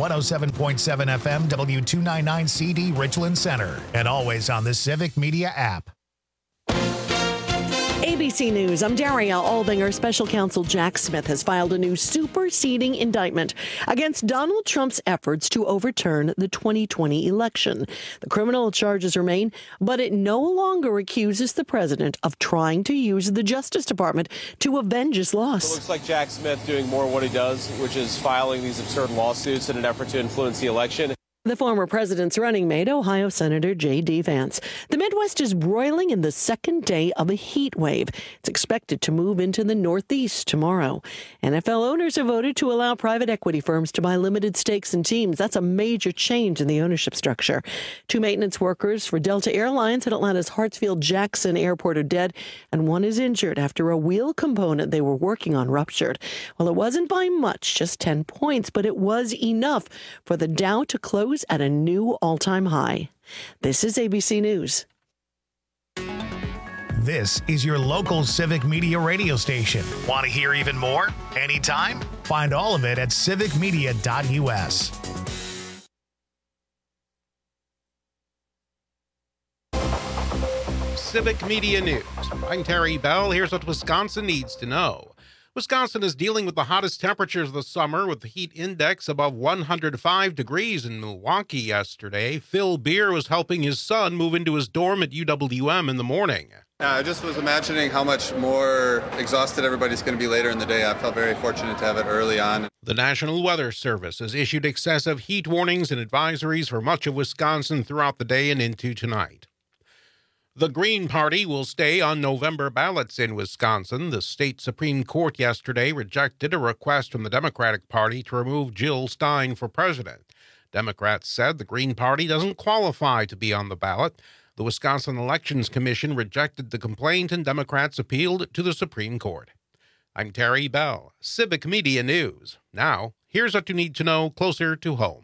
107.7 FM W299CD Richland Center, and always on the Civic Media app. ABC News, I'm Daria Aldinger. Special counsel Jack Smith has filed a new superseding indictment against Donald Trump's efforts to overturn the 2020 election. The criminal charges remain, but it no longer accuses the president of trying to use the Justice Department to avenge his loss. It looks like Jack Smith doing more what he does, which is filing these absurd lawsuits in an effort to influence the election. The former president's running mate, Ohio Senator J.D. Vance. The Midwest is broiling in the second day of a heat wave. It's expected to move into the Northeast tomorrow. NFL owners have voted to allow private equity firms to buy limited stakes in teams. That's a major change in the ownership structure. 2 maintenance workers for Delta Airlines at Atlanta's Hartsfield-Jackson Airport are dead, and one is injured after a wheel component they were working on ruptured. Well, it wasn't by much, just 10 points, but it was enough for the Dow to close at a new all-time high. This is ABC News. This is your local Civic Media radio station. Want to hear even more? Anytime? Find all of it at civicmedia.us. Civic Media News. I'm Terry Bell. Here's what Wisconsin needs to know. Wisconsin is dealing with the hottest temperatures of the summer with the heat index above 105 degrees in Milwaukee yesterday. Phil Beer was helping his son move into his dorm at UWM in the morning. I just was imagining how much more exhausted everybody's going to be later in the day. I felt very fortunate to have it early on. The National Weather Service has issued excessive heat warnings and advisories for much of Wisconsin throughout the day and into tonight. The Green Party will stay on November ballots in Wisconsin. The state Supreme Court yesterday rejected a request from the Democratic Party to remove Jill Stein for president. Democrats said the Green Party doesn't qualify to be on the ballot. The Wisconsin Elections Commission rejected the complaint, and Democrats appealed to the Supreme Court. I'm Terry Bell, Civic Media News. Now, here's what you need to know closer to home.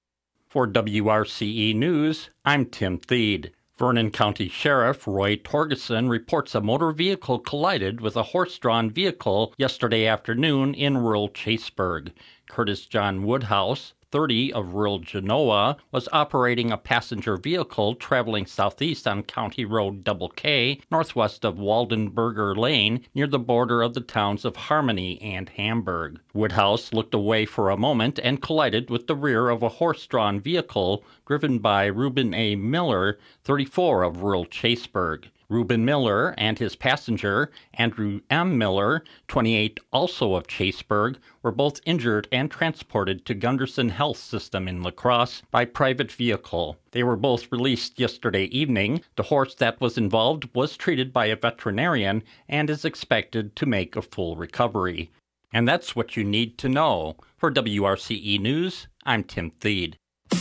For WRCE News, I'm Tim Thede. Vernon County Sheriff Roy Torgeson reports a motor vehicle collided with a horse-drawn vehicle yesterday afternoon in rural Chaseburg. Curtis John Woodhouse, 30, of rural Genoa, was operating a passenger vehicle traveling southeast on County Road Double K, northwest of Waldenberger Lane, near the border of the towns of Harmony and Hamburg. Woodhouse looked away for a moment and collided with the rear of a horse-drawn vehicle driven by Reuben A. Miller, 34, of rural Chaseburg. Reuben Miller and his passenger, Andrew M. Miller, 28, also of Chaseburg, were both injured and transported to Gunderson Health System in La Crosse by private vehicle. They were both released yesterday evening. The horse that was involved was treated by a veterinarian and is expected to make a full recovery. And that's what you need to know. For WRCE News, I'm Tim Thede.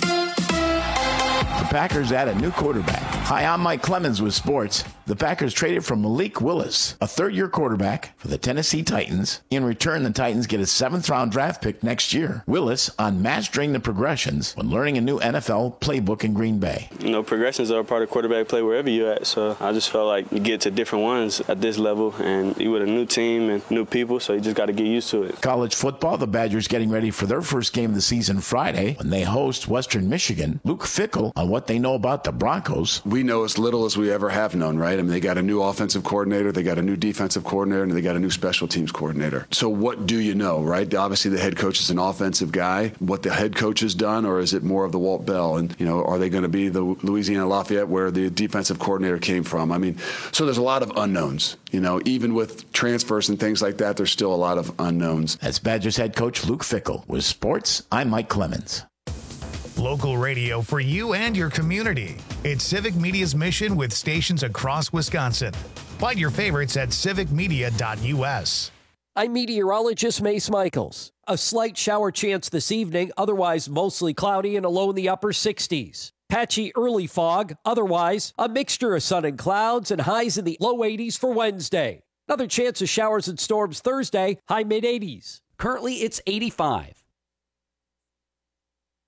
The Packers add a new quarterback. Hi, I'm Mike Clemens with sports. The Packers traded for Malik Willis, a third-year quarterback for the Tennessee Titans. In return, the Titans get a 7th-round draft pick next year. Willis, on mastering the progressions when learning a new NFL playbook in Green Bay. You know, progressions are a part of quarterback play wherever you're at, so I just felt like you get to different ones at this level, and you with a new team and new people, so you just got to get used to it. College football, the Badgers getting ready for their first game of the season Friday when they host Western Michigan. Luke Fickell on what they know about the Broncos. We know as little as we ever have known, right? I mean, they got a new offensive coordinator, they got a new defensive coordinator, and they got a new special teams coordinator. So what do you know, right? Obviously, the head coach is an offensive guy. What the head coach has done, or is it more of the Walt Bell? And, you know, are they going to be the Louisiana Lafayette where the defensive coordinator came from? I mean, so there's a lot of unknowns. You know, even with transfers and things like that, there's still a lot of unknowns. That's Badgers head coach Luke Fickell. With sports, I'm Mike Clemens. Local radio for you and your community. It's Civic Media's mission with stations across Wisconsin. Find your favorites at civicmedia.us. I'm meteorologist Mace Michaels. A slight shower chance this evening, otherwise mostly cloudy and a low in the upper 60s. Patchy early fog, otherwise a mixture of sun and clouds and highs in the low 80s for Wednesday. Another chance of showers and storms Thursday, high mid 80s. Currently it's 85.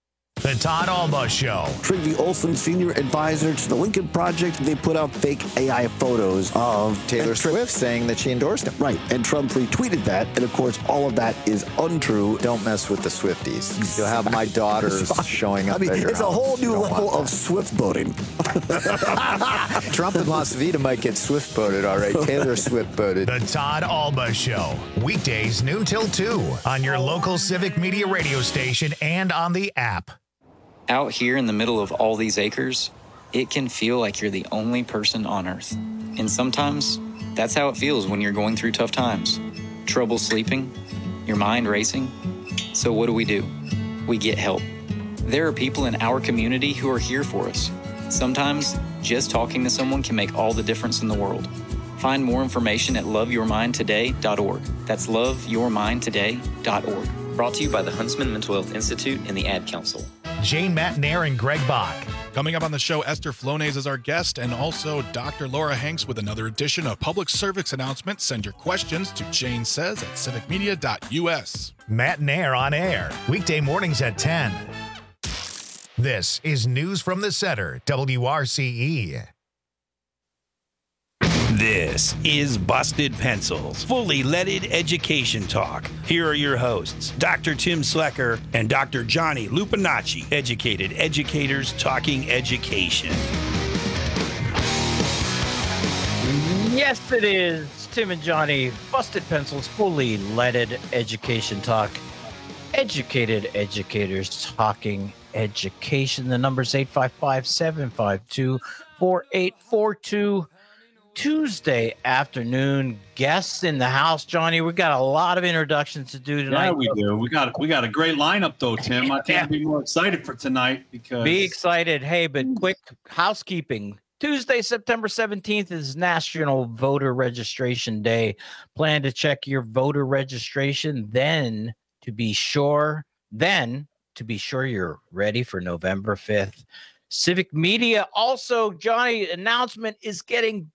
The Todd Alba Show. Trygve Olsen, senior advisor to the Lincoln Project, they put out fake AI photos of Taylor Swift saying that she endorsed him. Right, and Trump retweeted that, and of course, all of that is untrue. Don't mess with the Swifties. You'll have my daughters showing up. It's a whole new level of Swift voting. Trump and Las Vegas might get Swift voted, all right. Taylor Swift voted. The Todd Alba Show. Weekdays noon till 2 on your local Civic Media radio station and on the app. Out here in the middle of all these acres, it can feel like you're the only person on Earth. And sometimes, that's how it feels when you're going through tough times. Trouble sleeping, your mind racing. So what do? We get help. There are people in our community who are here for us. Sometimes, just talking to someone can make all the difference in the world. Find more information at loveyourmindtoday.org. That's loveyourmindtoday.org. Brought to you by the Huntsman Mental Health Institute and the Ad Council. Jane Matnair and Greg Bach. Coming up on the show, Esther Flonase is our guest, and also Dr. Laura Hanks with another edition of Public Service Announcement. Send your questions to Jane Says at civicmedia.us. Matnair on air, weekday mornings at 10. This is News from the Center, WRCE. This is Busted Pencils, fully leaded education talk. Here are your hosts, Dr. Tim Slecker and Dr. Johnny Lupinacci, educated educators talking education. Yes, it is. Tim and Johnny, Busted Pencils, fully leaded education talk. Educated educators talking education. The number's 855-752-4842. Tuesday afternoon, guests in the house. Johnny, we got a lot of introductions to do tonight. Yeah, we do. We got a great lineup though, Tim. I can't be more excited for tonight because be excited. Hey, but quick housekeeping. Tuesday, September 17th is National Voter Registration Day. Plan to check your voter registration, then to be sure you're ready for November 5th. Civic Media also, Johnny, announcement is getting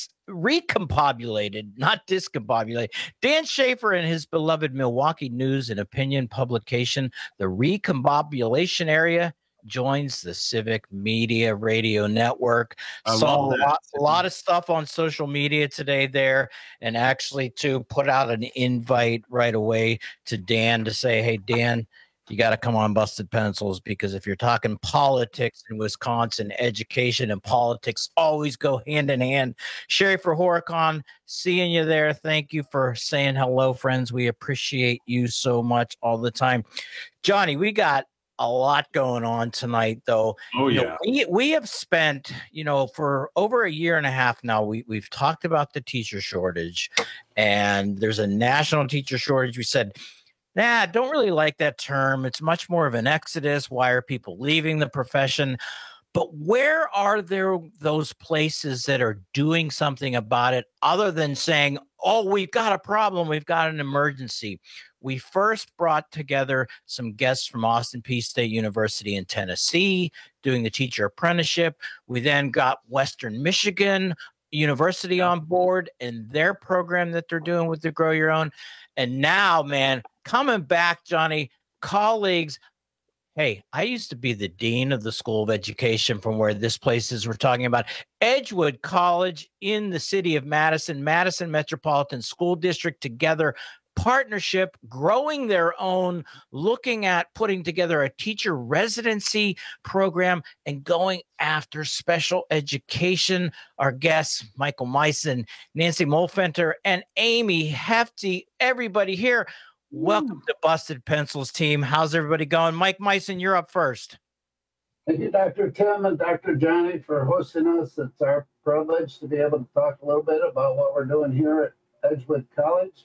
recombobulated, not discombobulated. Dan Schaefer and his beloved Milwaukee News and Opinion publication, The Recombobulation Area, joins the Civic Media Radio Network. Saw a lot of stuff on social media today there, and actually to put out an invite right away to Dan to say, hey, Dan, you got to come on Busted Pencils, because if you're talking politics in Wisconsin, education and politics always go hand in hand. Sherry for Horicon, seeing you there. Thank you for saying hello, friends. We appreciate you so much all the time. Johnny, we got a lot going on tonight, though. Oh, yeah. We have spent, for over a year and a half now, we've talked about the teacher shortage, and there's a national teacher shortage. We said, don't really like that term. It's much more of an exodus. Why are people leaving the profession? But where are there those places that are doing something about it other than saying, oh, we've got a problem, we've got an emergency? We first brought together some guests from Austin Peay State University in Tennessee doing the teacher apprenticeship. We then got Western Michigan University on board and their program that they're doing with the Grow Your Own. And now, man, coming back, Johnny, colleagues. Hey, I used to be the dean of the School of Education from where this place is. We're talking about Edgewood College in the city of Madison Metropolitan School District together. Partnership, growing their own, looking at putting together a teacher residency program and going after special education. Our guests, Michael Meissen, Nancy Molfenter, and Amy Hefty, everybody here. Welcome to Busted Pencils team. How's everybody going? Mike Meissen, you're up first. Thank you, Dr. Tim and Dr. Johnny, for hosting us. It's our privilege to be able to talk a little bit about what we're doing here at Edgewood College.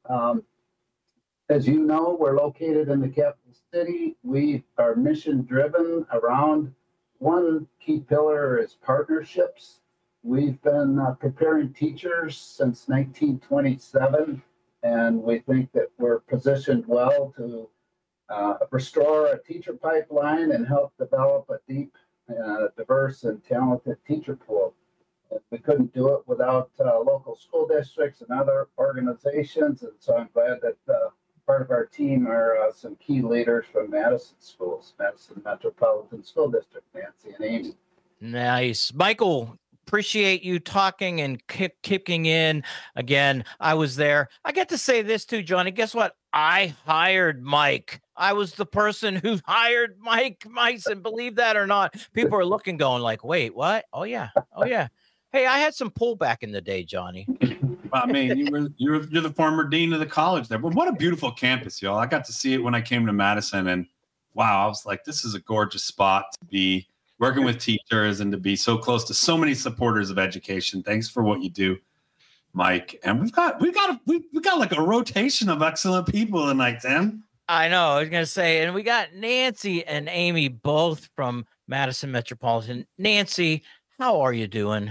As you know, we're located in the capital city. We are mission driven around one key pillar is partnerships. We've been preparing teachers since 1927, and we think that we're positioned well to restore a teacher pipeline and help develop a deep, diverse, and talented teacher pool. We couldn't do it without local school districts and other organizations, and so I'm glad that part of our team are some key leaders from Madison Schools, Madison Metropolitan School District, Nancy and Amy. Nice. Michael, appreciate you talking and kicking in. Again, I was there. I get to say this too, Johnny. Guess what? I hired Mike. I was the person who hired Mike Meisen. Believe that or not. People are looking, going like, wait, what? Oh, yeah. Oh, yeah. Hey, I had some pull back in the day, Johnny. I mean, you're the former dean of the college there. But what a beautiful campus, y'all. I got to see it when I came to Madison. And, wow, I was like, this is a gorgeous spot to be working with teachers and to be so close to so many supporters of education. Thanks for what you do, Mike. And we got like a rotation of excellent people tonight, Tim. I know. I was going to say, and we got Nancy and Amy both from Madison Metropolitan. Nancy, how are you doing?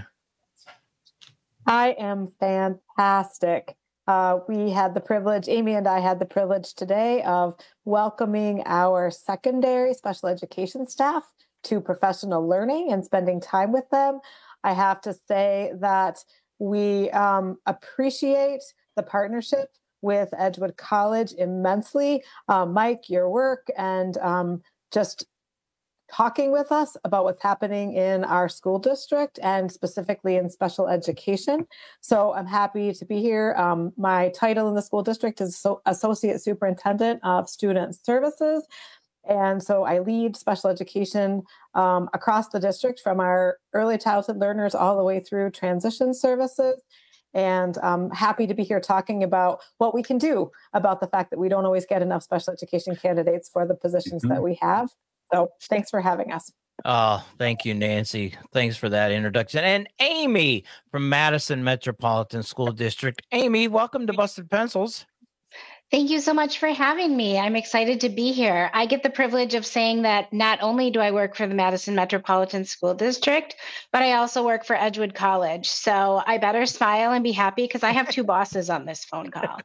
I am fantastic. We had the privilege, Amy and I had the privilege today of welcoming our secondary special education staff to professional learning and spending time with them. I have to say that we appreciate the partnership with Edgewood College immensely. Mike, your work and just talking with us about what's happening in our school district and specifically in special education. So I'm happy to be here. My title in the school district is Associate Superintendent of Student Services. And so I lead special education across the district from our early childhood learners all the way through transition services. And I'm happy to be here talking about what we can do about the fact that we don't always get enough special education candidates for the positions that we have. So thanks for having us. Oh, thank you, Nancy. Thanks for that introduction. And Amy from Madison Metropolitan School District. Amy, welcome to Busted Pencils. Thank you so much for having me. I'm excited to be here. I get the privilege of saying that not only do I work for the Madison Metropolitan School District, but I also work for Edgewood College. So I better smile and be happy because I have two bosses on this phone call.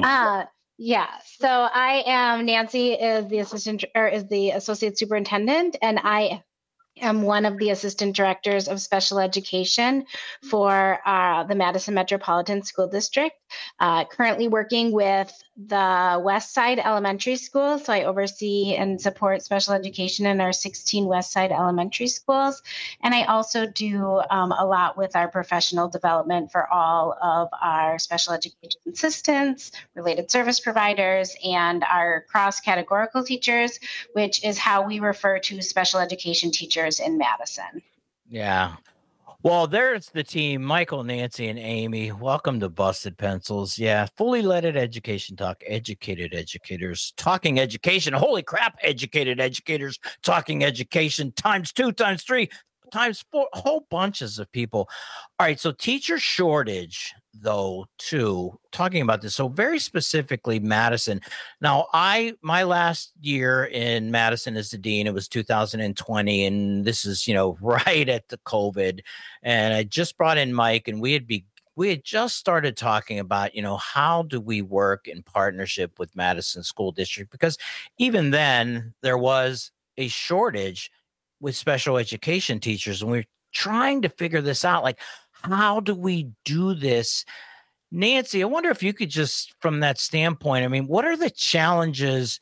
Yeah. So I am Nancy is the associate superintendent, and I am one of the assistant directors of special education for the Madison Metropolitan School District, currently working with the West Side Elementary School. So I oversee and support special education in our 16 West Side elementary schools. And I also do a lot with our professional development for all of our special education assistants, related service providers, and our cross-categorical teachers, which is how we refer to special education teachers in Madison. Yeah. Well, there's the team, Michael, Nancy, and Amy. Welcome to Busted Pencils. Yeah, fully leaded education talk, educated educators talking education. Holy crap, educated educators talking education times 2, times 3, times 4, whole bunches of people. All right, so teacher shortage, though, too, talking about this. So very specifically, Madison. Now, my last year in Madison as the dean, it was 2020, and this is, right at the COVID. And I just brought in Mike, and we had just started talking about, how do we work in partnership with Madison School District? Because even then, there was a shortage with special education teachers, and we're trying to figure this out. Like, how do we do this? Nancy, I wonder if you could just, from that standpoint, what are the challenges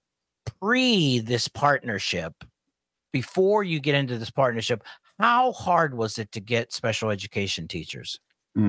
pre this partnership, before you get into this partnership? How hard was it to get special education teachers?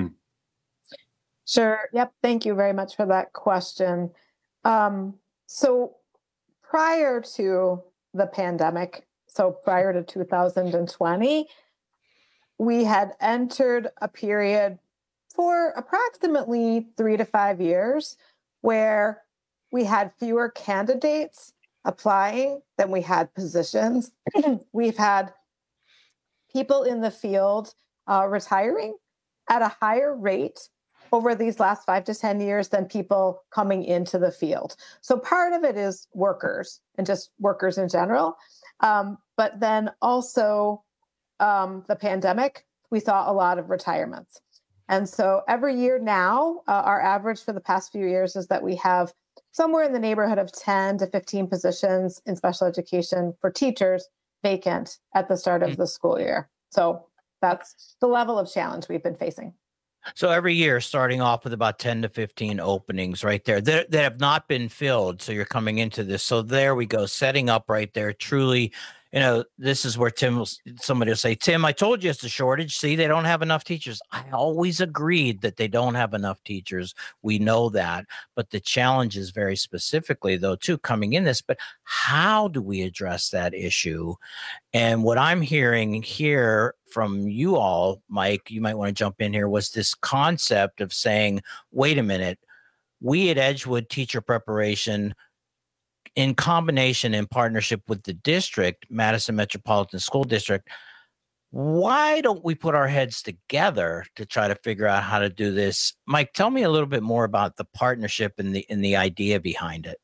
Sure. Yep. Thank you very much for that question. So prior to the pandemic, so prior to 2020, we had entered a period for approximately 3 to 5 years where we had fewer candidates applying than we had positions. We've had people in the field retiring at a higher rate over these last 5 to 10 years than people coming into the field. So part of it is workers and just workers in general. But then also the pandemic, we saw a lot of retirements. And so every year now, our average for the past few years is that we have somewhere in the neighborhood of 10 to 15 positions in special education for teachers vacant at the start of the school year. So that's the level of challenge we've been facing. So every year, starting off with about 10 to 15 openings right there that have not been filled. So you're coming into this. So there we go, setting up right there. Truly, this is where somebody will say, Tim, I told you it's a shortage. See, they don't have enough teachers. I always agreed that they don't have enough teachers. We know that. But the challenge is very specifically, though, too, coming in this. But how do we address that issue? And what I'm hearing here from you all, Mike, you might want to jump in here, was this concept of saying, wait a minute, we at Edgewood Teacher Preparation, in combination, in partnership with the district, Madison Metropolitan School District, why don't we put our heads together to try to figure out how to do this? Mike, tell me a little bit more about the partnership and the idea behind it.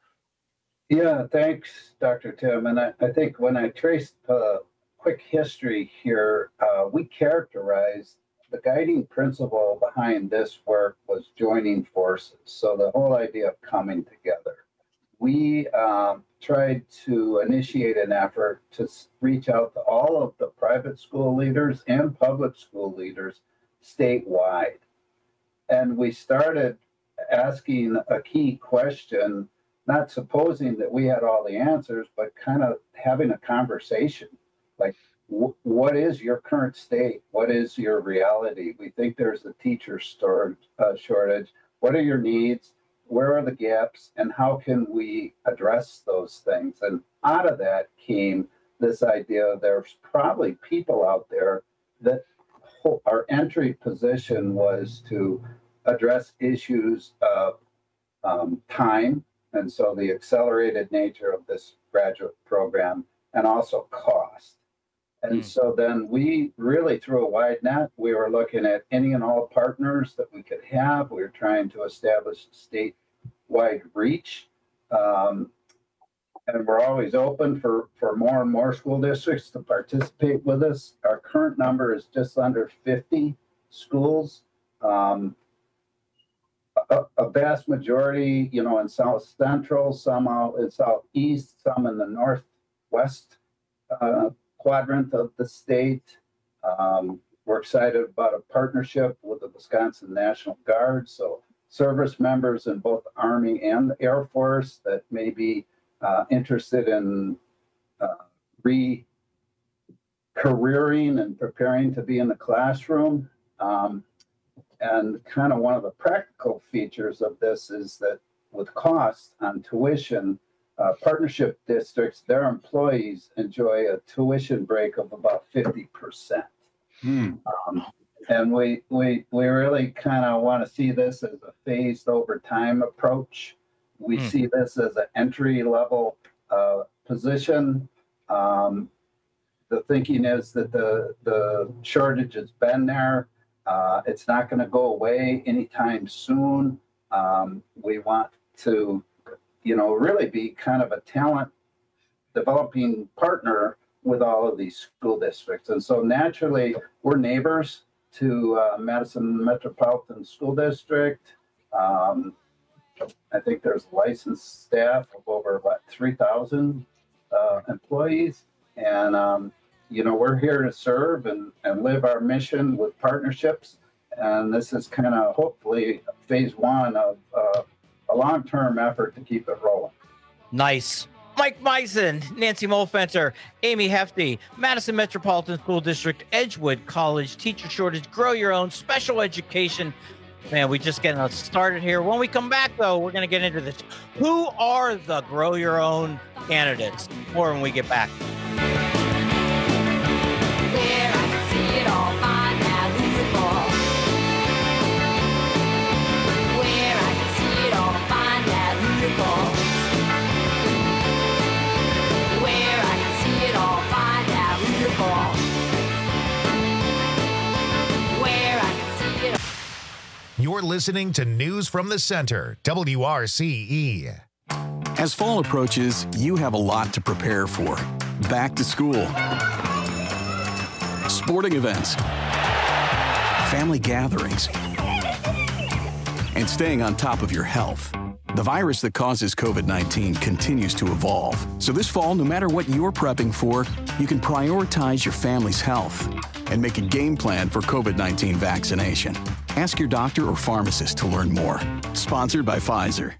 Yeah, thanks, Dr. Tim. And I think when I traced a quick history here, we characterized the guiding principle behind this work was joining forces. So the whole idea of coming together. We tried to initiate an effort to reach out to all of the private school leaders and public school leaders statewide. And we started asking a key question, not supposing that we had all the answers, but kind of having a conversation. Like, what is your current state? What is your reality? We think there's a teacher shortage. What are your needs? Where are the gaps, and how can we address those things? And out of that came this idea there's probably people out there that our entry position was to address issues of time, and so the accelerated nature of this graduate program, and also cost. And so then we really threw a wide net. We were looking at any and all partners that we could have. We were trying to establish statewide reach. And we're always open for more and more school districts to participate with us. Our current number is just under 50 schools. A vast majority, in South Central, some out in Southeast, some in the Northwest quadrant of the state. We're excited about a partnership with the Wisconsin National Guard. So service members in both the Army and the Air Force that may be interested in re-careering and preparing to be in the classroom. And kind of one of the practical features of this is that with costs on tuition, partnership districts, their employees enjoy a tuition break of about 50%. And we really kind of want to see this as a phased over time approach. We see this as an entry level position. The thinking is that the shortage has been there. It's not going to go away anytime soon. We want to really be kind of a talent developing partner with all of these school districts. And so naturally, we're neighbors to Madison Metropolitan School District. I think there's licensed staff of over about 3,000 employees. And, we're here to serve and live our mission with partnerships. And this is kind of hopefully phase one of a long-term effort to keep it rolling. Nice. Mike Meisen, Nancy Molfenter, Amy Hefty, Madison Metropolitan School District, Edgewood College, teacher shortage, grow your own, special education. Man, we just getting started here. When we come back, though, we're going to get into this. Who are the grow your own candidates? More when we get back. There, I can see it all, find out who you're for. Where I can see it all, find out who you're for. Where I can see it all, find out who you're for. Where I can see it all. You're listening to News from the Center, WRCE. As fall approaches, you have a lot to prepare for. Back to school, sporting events, family gatherings, and staying on top of your health. The virus that causes COVID-19 continues to evolve. So this fall, no matter what you're prepping for, you can prioritize your family's health. and make a game plan for COVID-19 vaccination. Ask your doctor or pharmacist to learn more. Sponsored by Pfizer.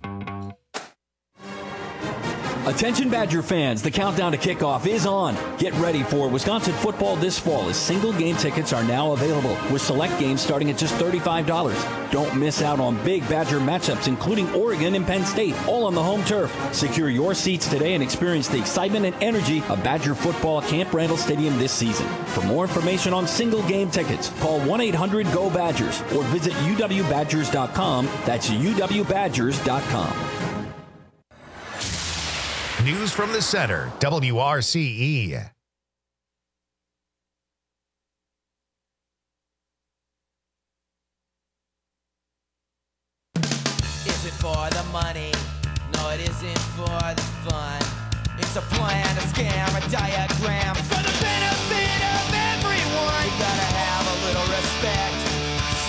Attention Badger fans, the countdown to kickoff is on. Get ready for Wisconsin football this fall as single game tickets are now available with select games starting at just $35. Don't miss out on big Badger matchups including Oregon and Penn State, all on the home turf. Secure your seats today and experience the excitement and energy of Badger football at Camp Randall Stadium this season. For more information on single game tickets, call 1-800-GO-BADGERS or visit uwbadgers.com. That's uwbadgers.com. News from the center, WRCE. Is it for the money? No, it isn't for the fun. It's a plan, a scam, a diagram. It's for the benefit of everyone. You gotta have a little respect.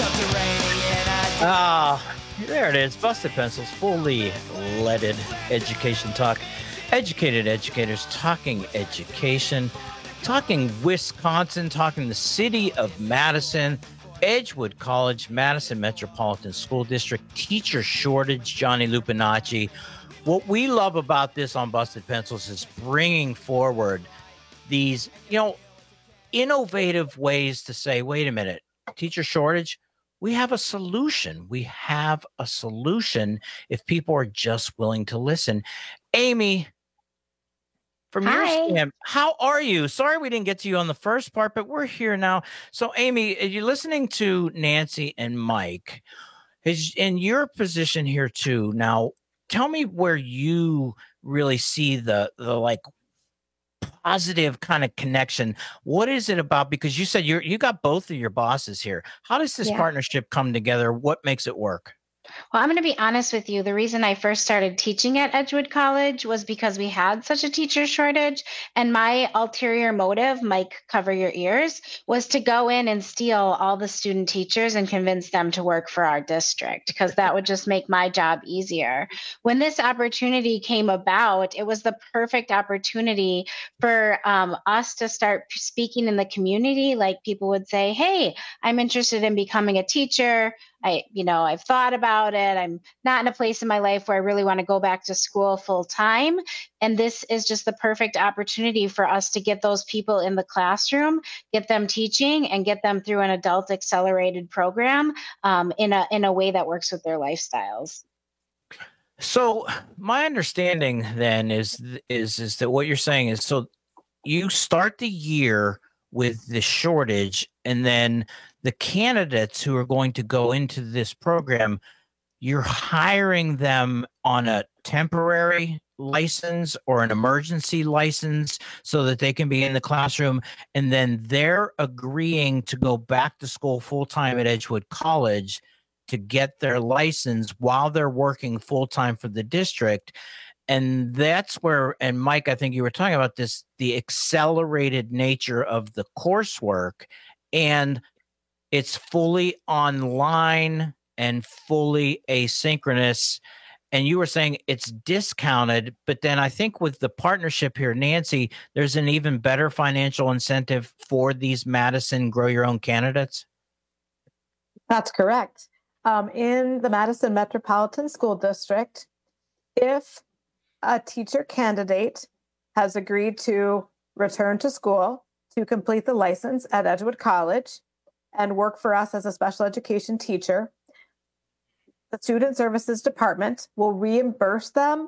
Subterranean. There it is. Busted Pencils, fully leaded education talk. Educated educators talking education, talking Wisconsin, talking the city of Madison, Edgewood College, Madison Metropolitan School District, teacher shortage, Johnny Lupinacci. What we love about this on Busted Pencils is bringing forward these, innovative ways to say, wait a minute, teacher shortage, we have a solution. We have a solution if people are just willing to listen. Amy, from your stand, how are you? Sorry we didn't get to you on the first part, but we're here now. So, Amy, you're listening to Nancy and Mike. In your position here too, now tell me where you really see the positive kind of connection. What is it about? Because you said you got both of your bosses here. How does this partnership come together? What makes it work? Well, I'm going to be honest with you. The reason I first started teaching at Edgewood College was because we had such a teacher shortage. And my ulterior motive, Mike, cover your ears, was to go in and steal all the student teachers and convince them to work for our district, because that would just make my job easier. When this opportunity came about, it was the perfect opportunity for us to start speaking in the community. Like people would say, hey, I'm interested in becoming a teacher. I've thought about it. I'm not in a place in my life where I really want to go back to school full time. And this is just the perfect opportunity for us to get those people in the classroom, get them teaching, and get them through an adult accelerated program in a way that works with their lifestyles. So my understanding then is that what you're saying is, so you start the year with the shortage, and then the candidates who are going to go into this program, you're hiring them on a temporary license or an emergency license so that they can be in the classroom, and then they're agreeing to go back to school full-time at Edgewood College to get their license while they're working full-time for the district. And that's where, and Mike, I think you were talking about this, the accelerated nature of the coursework, and it's fully online and fully asynchronous. And you were saying it's discounted, but then I think with the partnership here, Nancy, there's an even better financial incentive for these Madison Grow Your Own candidates. That's correct. In the Madison Metropolitan School District, if a teacher candidate has agreed to return to school to complete the license at Edgewood College and work for us as a special education teacher, the Student Services Department will reimburse them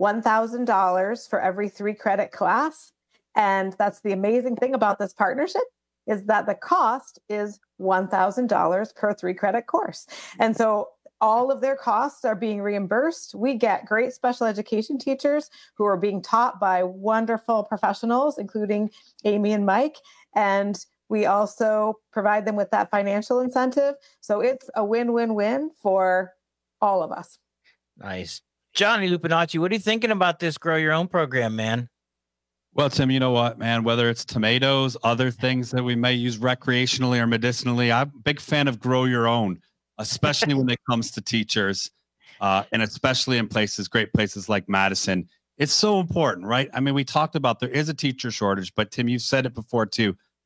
$1,000 for every 3-credit class. And that's the amazing thing about this partnership, is that the cost is $1,000 per 3-credit course. And so all of their costs are being reimbursed. We get great special education teachers who are being taught by wonderful professionals, including Amy and Mike. And we also provide them with that financial incentive. So it's a win-win-win for all of us. Nice. Johnny Lupinacci, what are you thinking about this Grow Your Own program, man? Well, Tim, you know what, man, whether it's tomatoes, other things that we may use recreationally or medicinally, I'm a big fan of Grow Your Own, especially when it comes to teachers, and especially in great places like Madison. It's so important, right? I mean, we talked about there is a teacher shortage, but Tim, you've said it before too.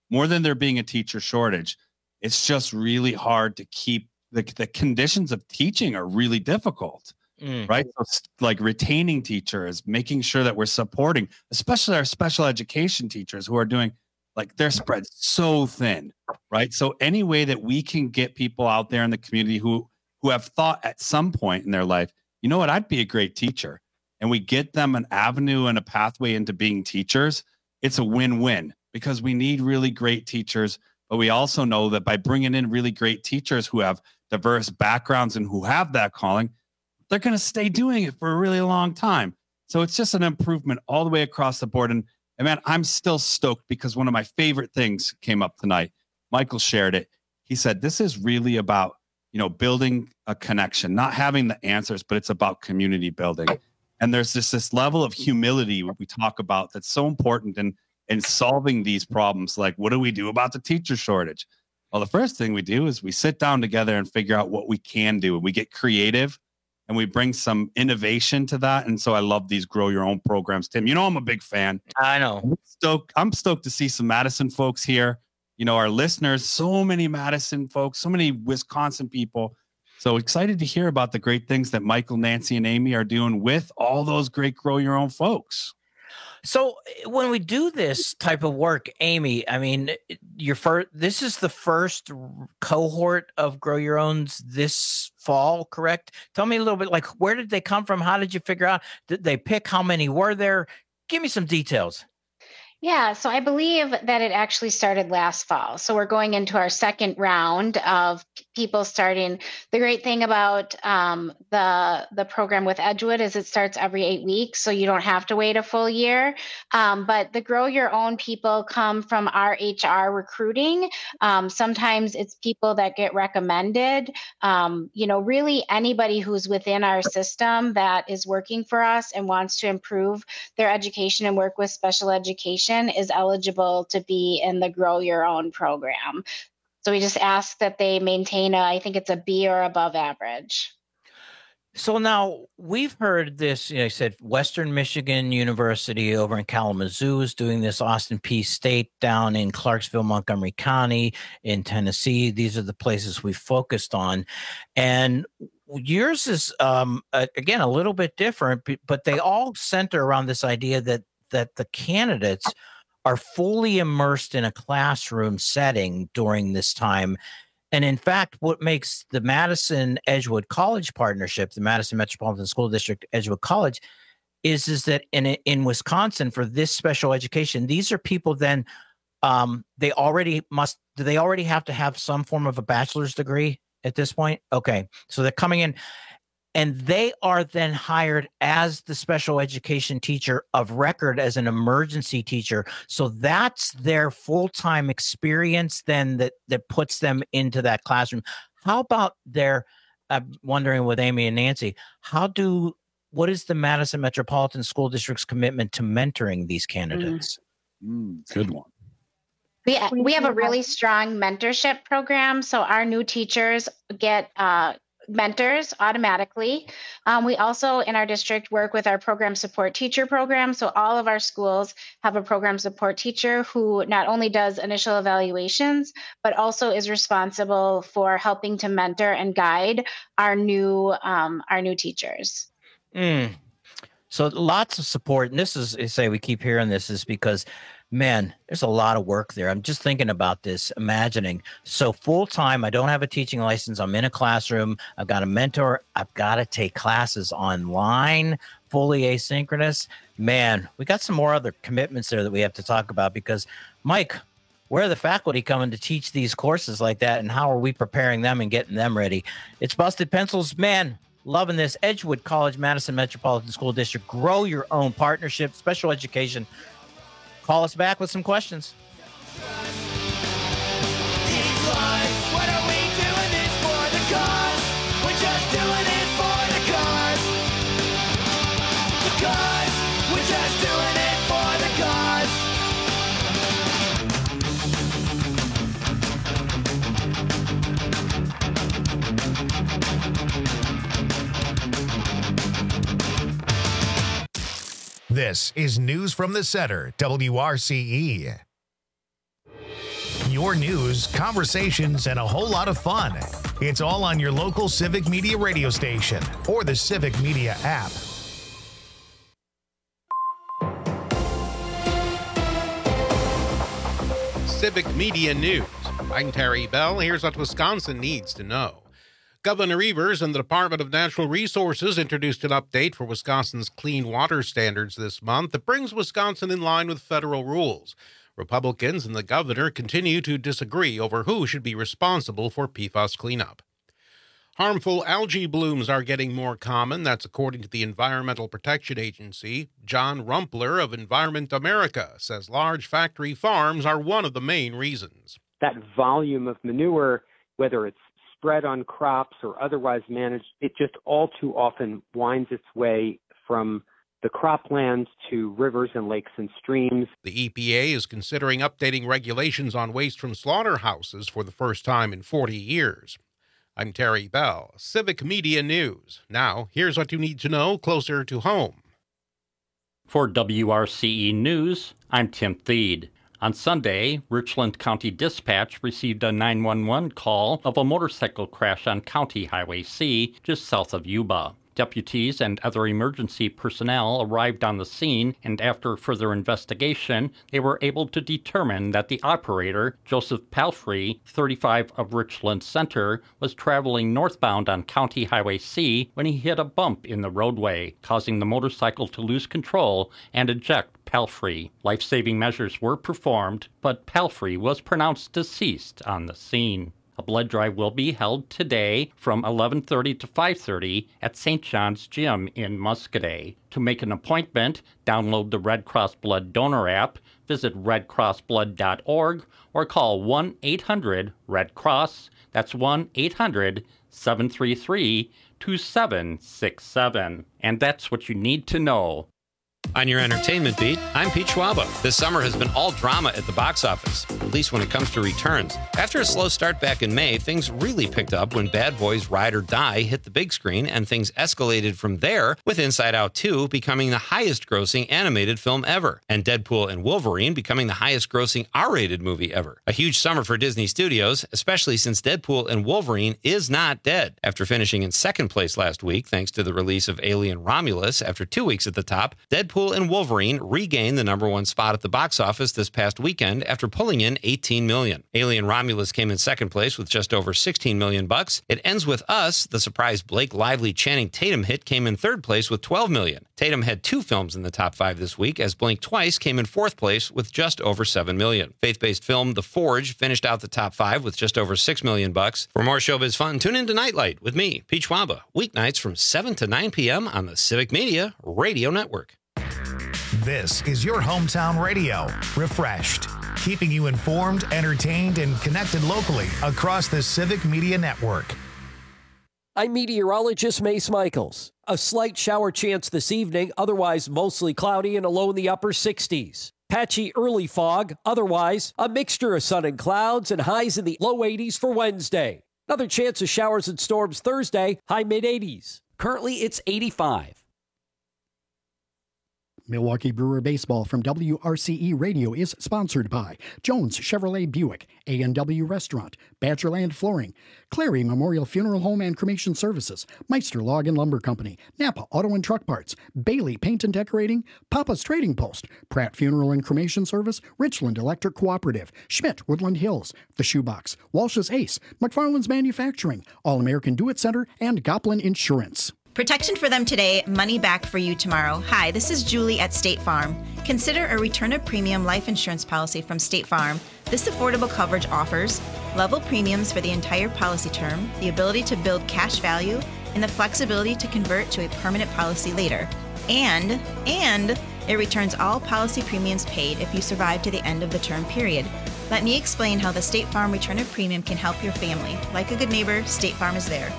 more than there being a teacher shortage, it's just really hard to keep the conditions of teaching are really difficult, right? So like retaining teachers, making sure that we're supporting, especially our special education teachers who are doing like their spread so thin, right? So any way that we can get people out there in the community who have thought at some point in their life, you know what, I'd be a great teacher, and we get them an avenue and a pathway into being teachers, it's a win-win, because we need really great teachers. But we also know that by bringing in really great teachers who have diverse backgrounds and who have that calling, they're going to stay doing it for a really long time. So it's just an improvement all the way across the board. And man, I'm still stoked because one of my favorite things came up tonight. Michael shared it. He said, this is really about, building a connection, not having the answers, but it's about community building. And there's this level of humility we talk about that's so important in solving these problems. Like, what do we do about the teacher shortage? Well, the first thing we do is we sit down together and figure out what we can do. We get creative and we bring some innovation to that. And so I love these Grow Your Own programs. Tim, I'm a big fan. I know. I'm stoked to see some Madison folks here. Our listeners, so many Madison folks, so many Wisconsin people. So excited to hear about the great things that Michael, Nancy, and Amy are doing with all those great Grow Your Own folks. So when we do this type of work, Amy, I mean, this is the first cohort of Grow Your Owns this fall, correct? Tell me a little bit, like, where did they come from? How did you figure out? Did they pick? How many were there? Give me some details. Yeah, so I believe that it actually started last fall. So we're going into our second round of people starting. The great thing about the program with Edgewood is it starts every 8 weeks, so you don't have to wait a full year. But the Grow Your Own people come from our HR recruiting. Sometimes it's people that get recommended. Really anybody who's within our system that is working for us and wants to improve their education and work with special education is eligible to be in the Grow Your Own program. So we just ask that they maintain I think it's a B or above average. So now we've heard this, I said Western Michigan University over in Kalamazoo is doing this, Austin Peay State down in Clarksville, Montgomery County in Tennessee. These are the places we focused on. And yours is, again, a little bit different, but they all center around this idea that the candidates are fully immersed in a classroom setting during this time. And in fact, what makes the Madison Edgewood College partnership, the Madison Metropolitan School District Edgewood College, is that in Wisconsin for this special education, these are people then do they already have to have some form of a bachelor's degree at this point? Okay. So they're coming in and they are then hired as the special education teacher of record, as an emergency teacher. So that's their full-time experience then that puts them into that classroom. How about I'm wondering with Amy and Nancy, what is the Madison Metropolitan School District's commitment to mentoring these candidates? Good one. We have a really strong mentorship program. So our new teachers get mentors automatically. We also in our district work with our program support teacher program. So all of our schools have a program support teacher who not only does initial evaluations, but also is responsible for helping to mentor and guide our new teachers. So lots of support. And this is, we keep hearing this is because, man, there's a lot of work there. I'm just thinking about this, imagining. So full-time, I don't have a teaching license. I'm in a classroom. I've got a mentor. I've got to take classes online, fully asynchronous. Man, we got some more other commitments there that we have to talk about because, Mike, where are the faculty coming to teach these courses like that, and how are we preparing them and getting them ready? It's Busted Pencils, man. Loving this. Edgewood College, Madison Metropolitan School District. Grow Your Own partnership, special education. Call us back with some questions. This is News from the Center, WRCE. Your news, conversations, and a whole lot of fun. It's all on your local Civic Media radio station or the Civic Media app. Civic Media News. I'm Terry Bell. Here's what Wisconsin needs to know. Governor Evers and the Department of Natural Resources introduced an update for Wisconsin's clean water standards this month that brings Wisconsin in line with federal rules. Republicans and the governor continue to disagree over who should be responsible for PFAS cleanup. Harmful algae blooms are getting more common. That's according to the Environmental Protection Agency. John Rumpler of Environment America says large factory farms are one of the main reasons. That volume of manure, whether it's spread on crops or otherwise managed, it just all too often winds its way from the croplands to rivers and lakes and streams. The EPA is considering updating regulations on waste from slaughterhouses for the first time in 40 years. I'm Terry Bell, Civic Media News. Now, here's what you need to know closer to home. For WRCE News, I'm Tim Thede. On Sunday, Richland County Dispatch received a 911 call of a motorcycle crash on County Highway C, just south of Yuba. Deputies and other emergency personnel arrived on the scene, and after further investigation, they were able to determine that the operator, Joseph Palfrey, 35 of Richland Center, was traveling northbound on County Highway C when he hit a bump in the roadway, causing the motorcycle to lose control and eject Palfrey. Life-saving measures were performed, but Palfrey was pronounced deceased on the scene. A blood drive will be held today from 11:30 to 5:30 at St. John's Gym in Muscadet. To make an appointment, download the Red Cross Blood Donor app, visit redcrossblood.org, or call 1-800-RED-CROSS. That's 1-800-733-2767. And that's what you need to know. On your entertainment beat, I'm Pete Schwaba. This summer has been all drama at the box office, at least when it comes to returns. After a slow start back in May, things really picked up when Bad Boys Ride or Die hit the big screen, and things escalated from there, with Inside Out 2 becoming the highest-grossing animated film ever, and Deadpool and Wolverine becoming the highest-grossing R-rated movie ever. A huge summer for Disney Studios, especially since Deadpool and Wolverine is not dead. After finishing in second place last week, thanks to the release of Alien Romulus after 2 weeks at the top, Deadpool and Wolverine regained the number one spot at the box office this past weekend after pulling in $18 million. Alien Romulus came in second place with just over $16 million. It Ends With Us, the surprise Blake Lively Channing Tatum hit, came in third place with $12 million. Tatum had two films in the top five this week, as Blink Twice came in fourth place with just over $7 million. Faith-based film The Forge finished out the top five with just over $6 million. For more showbiz fun, tune in to Nightlight with me, Pete Schwaba, weeknights from 7 to 9 p.m. on the Civic Media Radio Network. This is your hometown radio, refreshed, keeping you informed, entertained, and connected locally across the Civic Media Network. I'm meteorologist Mace Michaels. A slight shower chance this evening, otherwise mostly cloudy and a low in the upper 60s. Patchy early fog, otherwise a mixture of sun and clouds, and highs in the low 80s for Wednesday. Another chance of showers and storms Thursday, high mid-80s. Currently it's 85. Milwaukee Brewer Baseball from WRCE Radio is sponsored by Jones Chevrolet Buick, A&W Restaurant, Badgerland Flooring, Clary Memorial Funeral Home and Cremation Services, Meister Log and Lumber Company, Napa Auto and Truck Parts, Bailey Paint and Decorating, Papa's Trading Post, Pratt Funeral and Cremation Service, Richland Electric Cooperative, Schmidt Woodland Hills, The Shoebox, Walsh's Ace, McFarland's Manufacturing, All-American Do-It Center, and Goplin Insurance. Protection for them today, money back for you tomorrow. Hi, this is Julie at State Farm. Consider a return of premium life insurance policy from State Farm. This affordable coverage offers level premiums for the entire policy term, the ability to build cash value, and the flexibility to convert to a permanent policy later. And it returns all policy premiums paid if you survive to the end of the term period. Let me explain how the State Farm return of premium can help your family. Like a good neighbor, State Farm is there.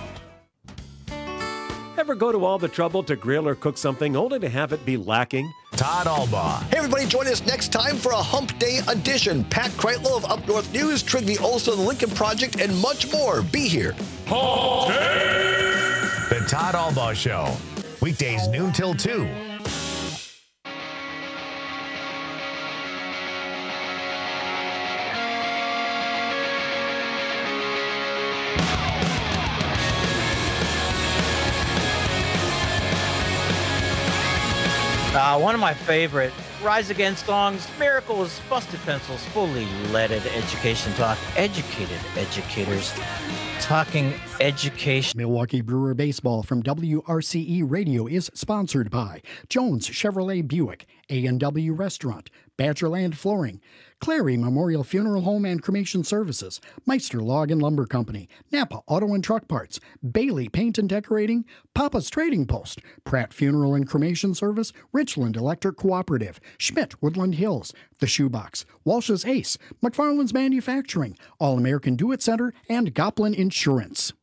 Ever go to all the trouble to grill or cook something only to have it be lacking? Todd Albaugh. Hey, everybody, join us next time for a Hump Day edition. Pat Kreitlow of Up North News, Trygve Olson of the Lincoln Project, and much more. Be here. Hump Day! The Todd Albaugh Show. Weekdays noon till 2. One of my favorite Rise Against songs, Miracles, Busted Pencils, fully leaded education talk. Educated educators talking education. Milwaukee Brewer Baseball from WRCE Radio is sponsored by Jones Chevrolet Buick, A&W Restaurant, Badgerland Flooring, Clary Memorial Funeral Home and Cremation Services, Meister Log and Lumber Company, Napa Auto and Truck Parts, Bailey Paint and Decorating, Papa's Trading Post, Pratt Funeral and Cremation Service, Richland Electric Cooperative, Schmidt Woodland Hills, The Shoebox, Walsh's Ace, McFarland's Manufacturing, All American Do It Center, and Goplin Insurance.